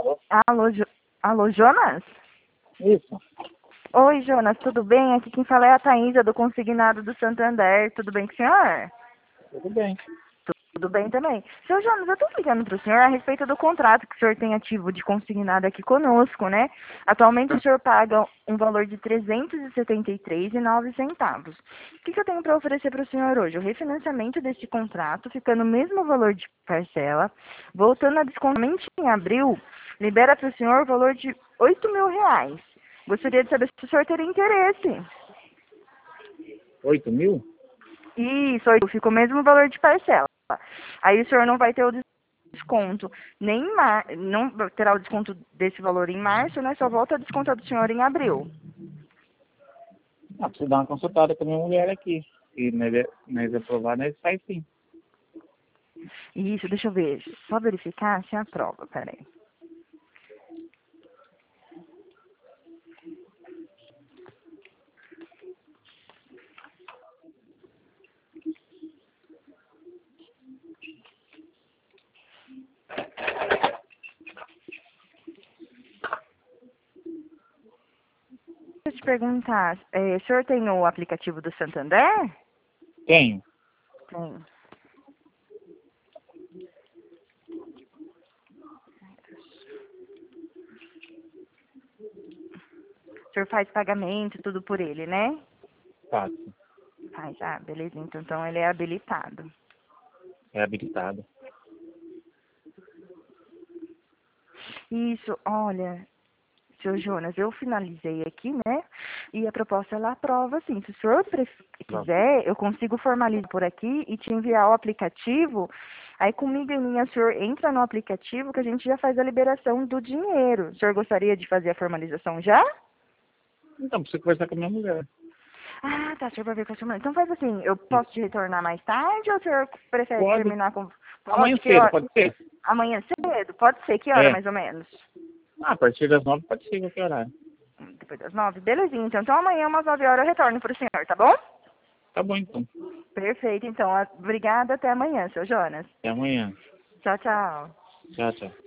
Alô? Alô, Alô, Jonas? Isso. Oi, Jonas, tudo bem? Aqui quem fala é a Thaísa, do Consignado do Santander. Tudo bem com o senhor? Tudo bem. Tudo bem também. Seu Jonas, eu estou ligando para o senhor a respeito do contrato que o senhor tem ativo de consignado aqui conosco, né? Atualmente o senhor paga um valor de R$ 373,09. O que eu tenho para oferecer para o senhor hoje? O refinanciamento deste contrato, ficando o mesmo valor de parcela, voltando a desconto somente em abril, libera para o senhor o valor de R$ 8.000. Gostaria de saber se o senhor teria interesse. 8.000? Isso, fica o mesmo valor de parcela. Aí o senhor não vai ter o desconto, nem não terá o desconto desse valor em março, né? Só volta a descontar do senhor em abril. Ah, preciso dar uma consultada com a minha mulher aqui. Se nós aprovar, nós faz sim. Isso, deixa eu ver. Só verificar se aprova, peraí. Deixa eu te perguntar, o senhor tem o aplicativo do Santander? Tenho. Tem. O senhor faz pagamento, tudo por ele, né? Fácil. Faz, beleza, então ele é habilitado. É habilitado. Isso, olha, seu Jonas, eu finalizei aqui, né? E a proposta ela aprova, sim. Se o senhor quiser, eu consigo formalizar por aqui e te enviar o aplicativo. Aí comigo e minha, o senhor entra no aplicativo que a gente já faz a liberação do dinheiro. O senhor gostaria de fazer a formalização já? Então, preciso conversar com a minha mulher. Ah, tá, o senhor vai ver com a sua mãe. Então faz assim, eu posso te retornar mais tarde ou o senhor prefere Pode. terminar com... Amanhã Pode, que cedo, hora? pode ser? Amanhã cedo? Pode ser, que hora É. mais ou menos? Ah, a partir das 9 pode ser qualquer horário. Depois das 9? Belezinha, então amanhã umas 9 horas eu retorno pro senhor, tá bom? Tá bom, então. Perfeito, então. Obrigada, até amanhã, seu Jonas. Até amanhã. Tchau, tchau. Tchau, tchau.